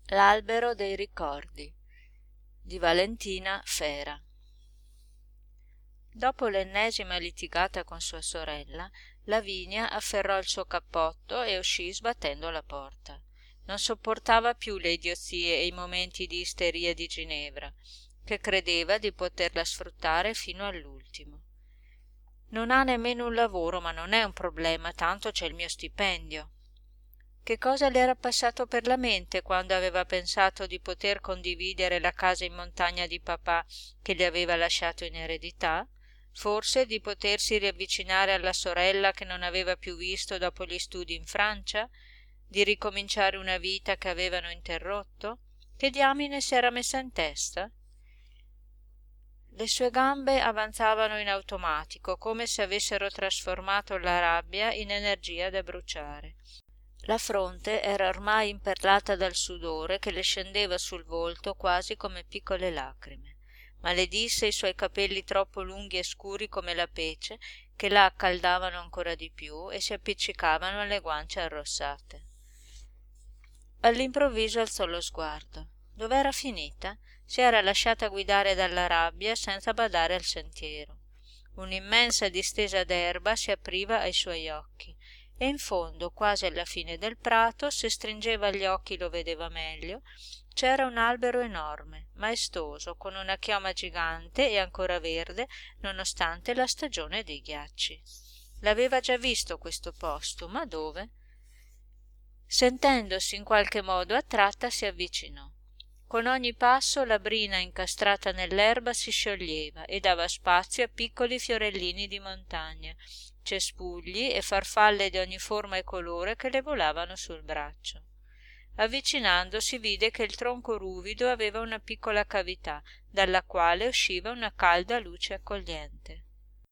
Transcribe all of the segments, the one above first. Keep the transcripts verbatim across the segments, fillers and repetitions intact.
L'albero dei ricordi di Valentina Fera. Dopo l'ennesima litigata con sua sorella, Lavinia afferrò il suo cappotto e uscì sbattendo la porta. Non sopportava più le idiozie e i momenti di isteria di Ginevra, che credeva di poterla sfruttare fino all'ultimo. Non ha nemmeno un lavoro, ma non è un problema, tanto c'è il mio stipendio. Che cosa le era passato per la mente quando aveva pensato di poter condividere la casa in montagna di papà che gli aveva lasciato in eredità? Forse di potersi riavvicinare alla sorella che non aveva più visto dopo gli studi in Francia? Di ricominciare una vita che avevano interrotto? Che diamine si era messa in testa? Le sue gambe avanzavano in automatico, come se avessero trasformato la rabbia in energia da bruciare. La fronte era ormai imperlata dal sudore che le scendeva sul volto quasi come piccole lacrime. Maledisse i suoi capelli troppo lunghi e scuri come la pece, che la accaldavano ancora di più e si appiccicavano alle guance arrossate. All'improvviso alzò lo sguardo. Dov'era finita? Si era lasciata guidare dalla rabbia senza badare al sentiero. Un'immensa distesa d'erba si apriva ai suoi occhi e in fondo, quasi alla fine del prato, se stringeva gli occhi lo vedeva meglio, c'era un albero enorme, maestoso, con una chioma gigante e ancora verde nonostante la stagione dei ghiacci. L'aveva già visto questo posto, ma dove? Sentendosi in qualche modo attratta si avvicinò. Con ogni passo la brina incastrata nell'erba si scioglieva e dava spazio a piccoli fiorellini di montagna, cespugli e farfalle di ogni forma e colore che le volavano sul braccio. Avvicinandosi vide che il tronco ruvido aveva una piccola cavità dalla quale usciva una calda luce accogliente.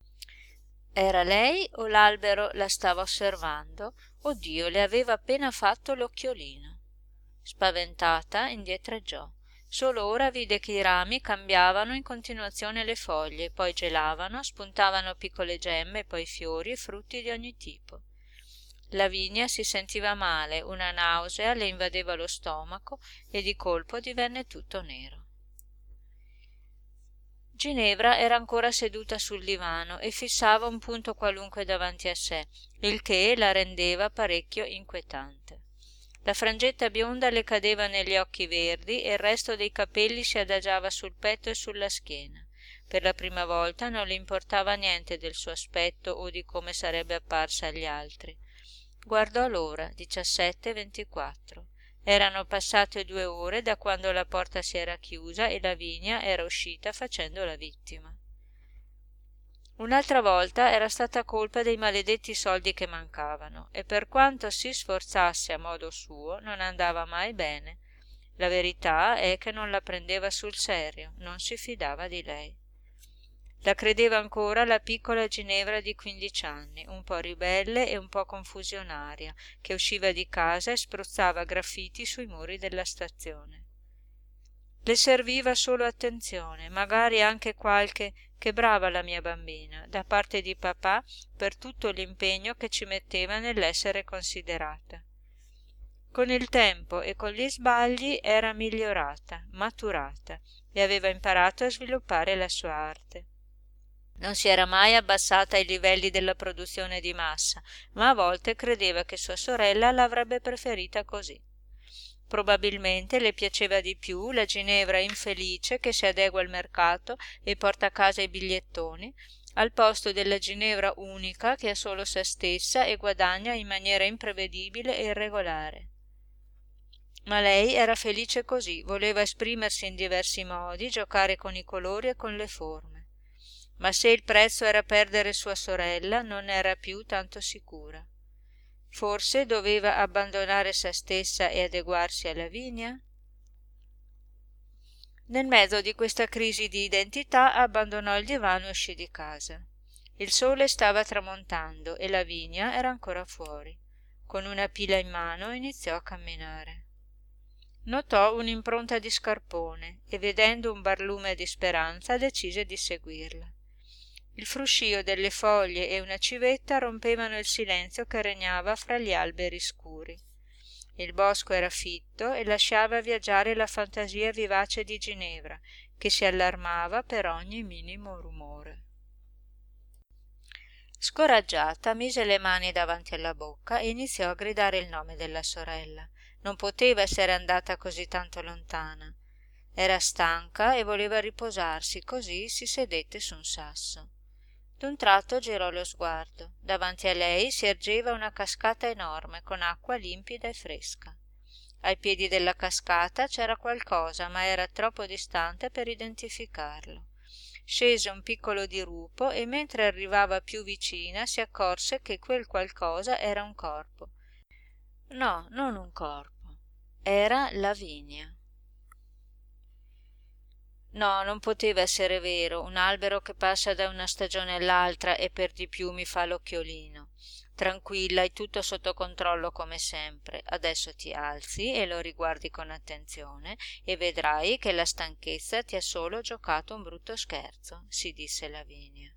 Era lei o l'albero la stava osservando? Oh Dio, le aveva appena fatto l'occhiolino. Spaventata indietreggiò. Solo ora vide che i rami cambiavano in continuazione le foglie, poi gelavano, spuntavano piccole gemme, poi fiori e frutti di ogni tipo. Lavinia si sentiva male, una nausea le invadeva lo stomaco e di colpo divenne tutto nero. Ginevra era ancora seduta sul divano e fissava un punto qualunque davanti a sé, il che la rendeva parecchio inquietante. La frangetta bionda le cadeva negli occhi verdi e il resto dei capelli si adagiava sul petto e sulla schiena. Per la prima volta non le importava niente del suo aspetto o di come sarebbe apparsa agli altri. Guardò l'ora, diciassette e ventiquattro. Erano passate due ore da quando la porta si era chiusa e Lavinia era uscita facendo la vittima. Un'altra volta era stata colpa dei maledetti soldi che mancavano e per quanto si sforzasse a modo suo non andava mai bene. La verità è che non la prendeva sul serio, non si fidava di lei. La credeva ancora la piccola Ginevra di quindici anni, un po' ribelle e un po' confusionaria, che usciva di casa e spruzzava graffiti sui muri della stazione. Le serviva solo attenzione, magari anche qualche «che brava la mia bambina» da parte di papà per tutto l'impegno che ci metteva nell'essere considerata. Con il tempo e con gli sbagli era migliorata, maturata e aveva imparato a sviluppare la sua arte. Non si era mai abbassata ai livelli della produzione di massa, ma a volte credeva che sua sorella l'avrebbe preferita così. Probabilmente le piaceva di più la Ginevra infelice che si adegua al mercato e porta a casa i bigliettoni, al posto della Ginevra unica che è solo se stessa e guadagna in maniera imprevedibile e irregolare. Ma lei era felice così, voleva esprimersi in diversi modi, giocare con i colori e con le forme. Ma se il prezzo era perdere sua sorella, non era più tanto sicura. Forse doveva abbandonare se stessa e adeguarsi a Lavinia? Nel mezzo di questa crisi di identità abbandonò il divano e uscì di casa. Il sole stava tramontando e Lavinia era ancora fuori. Con una pila in mano iniziò a camminare. Notò un'impronta di scarpone e vedendo un barlume di speranza decise di seguirla. Il fruscio delle foglie e una civetta rompevano il silenzio che regnava fra gli alberi scuri. Il bosco era fitto e lasciava viaggiare la fantasia vivace di Ginevra, che si allarmava per ogni minimo rumore. Scoraggiata, mise le mani davanti alla bocca e iniziò a gridare il nome della sorella. Non poteva essere andata così tanto lontana. Era stanca e voleva riposarsi, così si sedette su un sasso. D'un tratto girò lo sguardo. Davanti a lei si ergeva una cascata enorme con acqua limpida e fresca. Ai piedi della cascata c'era qualcosa, ma era troppo distante per identificarlo. Scese un piccolo dirupo e mentre arrivava più vicina si accorse che quel qualcosa era un corpo. No, non un corpo. Era Lavinia. No, non poteva essere vero, un albero che passa da una stagione all'altra e per di più mi fa l'occhiolino. Tranquilla, hai tutto sotto controllo come sempre. Adesso ti alzi e lo riguardi con attenzione e vedrai che la stanchezza ti ha solo giocato un brutto scherzo, si disse Lavinia.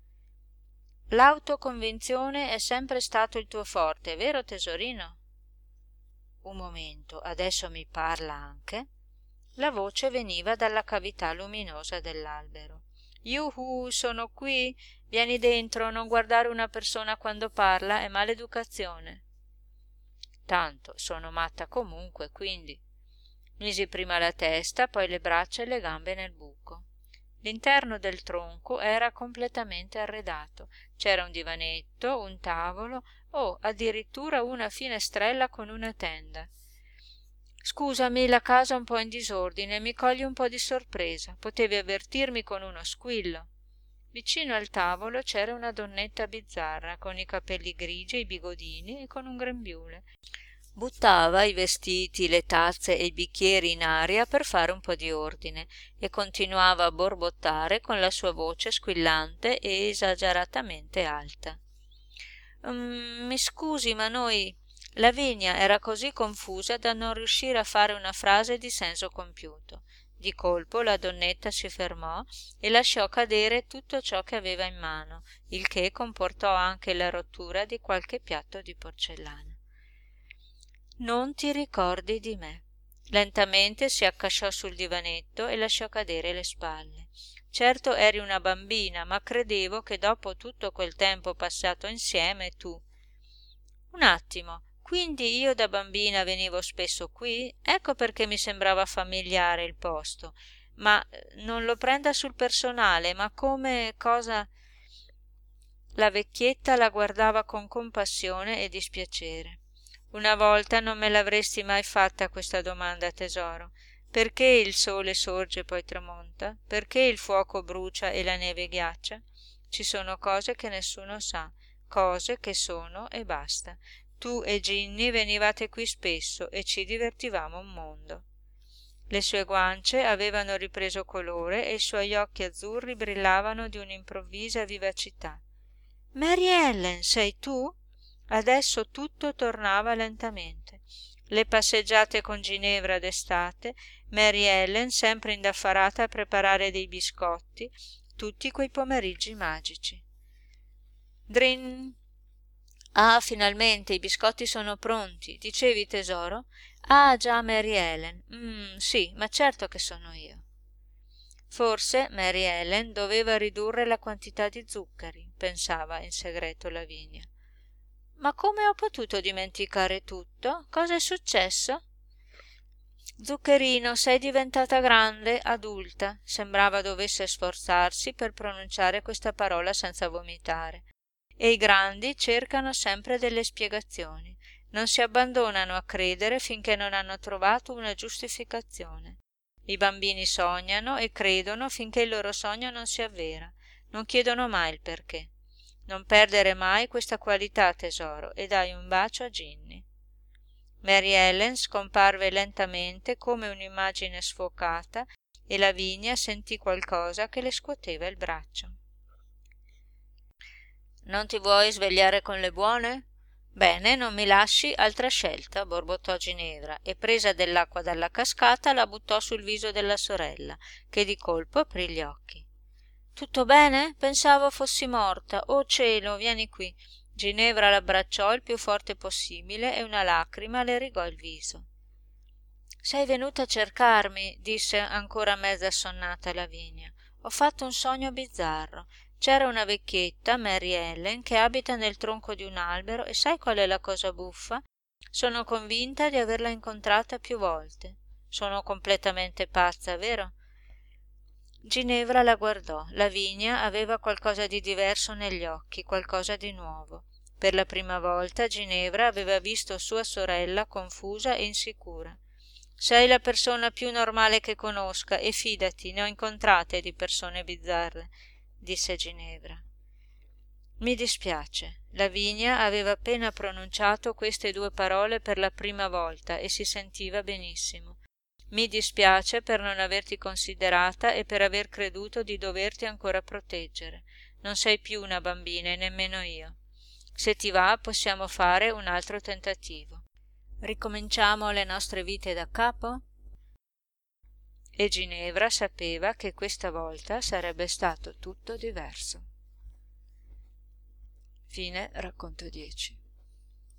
L'autoconvinzione è sempre stato il tuo forte, vero tesorino? Un momento, adesso mi parla anche? La voce veniva dalla cavità luminosa dell'albero. Yuhu, sono qui. Vieni dentro, non guardare una persona quando parla è maleducazione. Tanto sono matta comunque, quindi. Misi prima la testa, poi le braccia e le gambe nel buco. L'interno del tronco era completamente arredato. C'era un divanetto, un tavolo o addirittura una finestrella con una tenda. Scusami, la casa è un po' in disordine, mi coglie un po' di sorpresa. Potevi avvertirmi con uno squillo. Vicino al tavolo c'era una donnetta bizzarra, con i capelli grigi e i bigodini e con un grembiule. Buttava i vestiti, le tazze e i bicchieri in aria per fare un po' di ordine e continuava a borbottare con la sua voce squillante e esageratamente alta. Mm, mi scusi, ma noi... Lavinia era così confusa da non riuscire a fare una frase di senso compiuto. Di colpo la donnetta si fermò e lasciò cadere tutto ciò che aveva in mano, il che comportò anche la rottura di qualche piatto di porcellana. Non ti ricordi di me? Lentamente si accasciò sul divanetto e lasciò cadere le spalle. Certo eri una bambina, ma credevo che dopo tutto quel tempo passato insieme tu... Un attimo, quindi io da bambina venivo spesso qui? Ecco perché mi sembrava familiare il posto. Ma non lo prenda sul personale, ma come cosa... La vecchietta la guardava con compassione e dispiacere. Una volta non me l'avresti mai fatta questa domanda, tesoro. Perché il sole sorge e poi tramonta? Perché il fuoco brucia e la neve ghiaccia? Ci sono cose che nessuno sa, cose che sono e basta. Tu e Ginny venivate qui spesso e ci divertivamo un mondo. Le sue guance avevano ripreso colore e i suoi occhi azzurri brillavano di un'improvvisa vivacità. Mary Ellen, sei tu? Adesso tutto tornava lentamente. Le passeggiate con Ginevra d'estate, Mary Ellen sempre indaffarata a preparare dei biscotti, tutti quei pomeriggi magici. Drin! Ah, finalmente i biscotti sono pronti. Dicevi, tesoro? Ah, già, Mary Ellen. Mm, sì, ma certo che sono io. Forse Mary Ellen doveva ridurre la quantità di zuccheri, pensava in segreto Lavinia. Ma come ho potuto dimenticare tutto? Cosa è successo? Zuccherino, sei diventata grande, adulta. Sembrava dovesse sforzarsi per pronunciare questa parola senza vomitare. E i grandi cercano sempre delle spiegazioni. Non si abbandonano a credere finché non hanno trovato una giustificazione. I bambini sognano e credono finché il loro sogno non si avvera. Non chiedono mai il perché. Non perdere mai questa qualità, tesoro, e dai un bacio a Ginny. Mary Ellen scomparve lentamente come un'immagine sfocata e Lavinia sentì qualcosa che le scuoteva il braccio. Non ti vuoi svegliare con le buone? Bene, non mi lasci altra scelta, borbottò Ginevra e presa dell'acqua dalla cascata la buttò sul viso della sorella, che di colpo aprì gli occhi. Tutto bene? Pensavo fossi morta. Oh cielo, vieni qui. Ginevra l'abbracciò il più forte possibile e una lacrima le rigò il viso. «Sei venuta a cercarmi», disse ancora mezza assonnata Lavinia. «Ho fatto un sogno bizzarro. C'era una vecchietta, Mary Ellen, che abita nel tronco di un albero e sai qual è la cosa buffa? Sono convinta di averla incontrata più volte. Sono completamente pazza, vero?» Ginevra la guardò. Lavinia aveva qualcosa di diverso negli occhi, qualcosa di nuovo. Per la prima volta Ginevra aveva visto sua sorella confusa e insicura. «Sei la persona più normale che conosca e fidati, ne ho incontrate di persone bizzarre», disse Ginevra. «Mi dispiace». Lavinia aveva appena pronunciato queste due parole per la prima volta e si sentiva benissimo. «Mi dispiace per non averti considerata e per aver creduto di doverti ancora proteggere. Non sei più una bambina e nemmeno io. Se ti va possiamo fare un altro tentativo. Ricominciamo le nostre vite da capo?» E Ginevra sapeva che questa volta sarebbe stato tutto diverso. Fine racconto dieci.